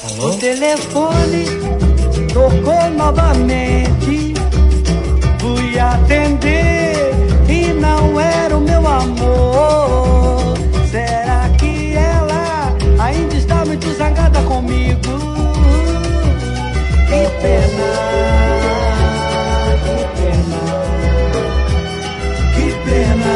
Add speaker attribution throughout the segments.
Speaker 1: O telefone tocou novamente. Fui atender e não era o meu amor. Será que ela ainda está muito zangada comigo? Que pena, que pena, que pena,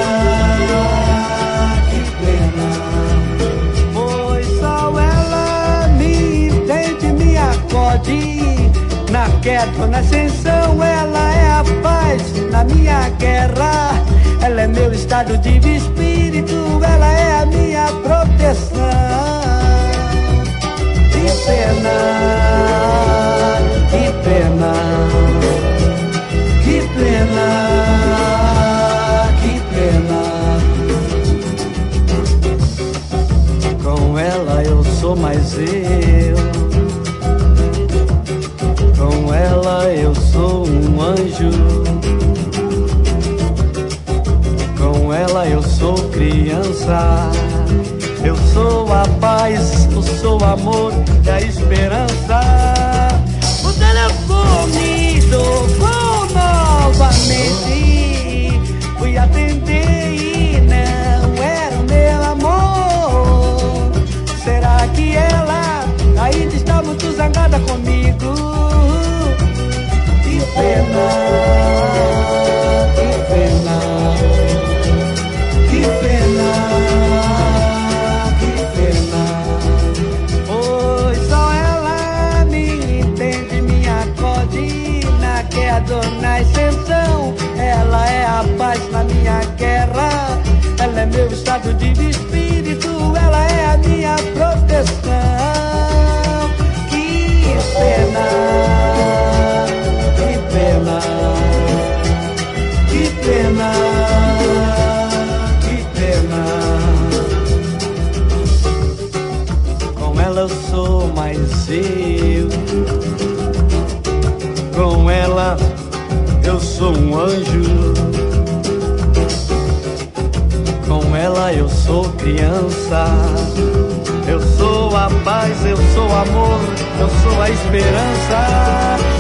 Speaker 1: que pena. Pois só ela me entende, me acode. Na queda ou na ascensão, ela é a paz na minha guerra. Ela é meu estado de espírito, ela é a minha proteção. Que pena, que pena, que pena, que pena. Com ela eu sou mais eu. Com ela eu sou um anjo. Com ela eu sou criança. Eu sou a paz, eu sou o amor e a esperança. O telefone tocou novamente. Fui atender e não era o meu amor. Será que ela ainda está muito zangada comigo? Que pena, que pena, que pena, que pena. Pois só ela me entende, me acode na queda ou na ascensão. Ela é a paz na minha guerra. Ela é meu estado de espírito, ela é a minha proteção. Que pena, que pena, que pena, que pena. Com ela eu sou mais eu. Com ela eu sou um anjo. Com ela eu sou criança. Eu sou a paz, eu sou o amor, eu sou a esperança.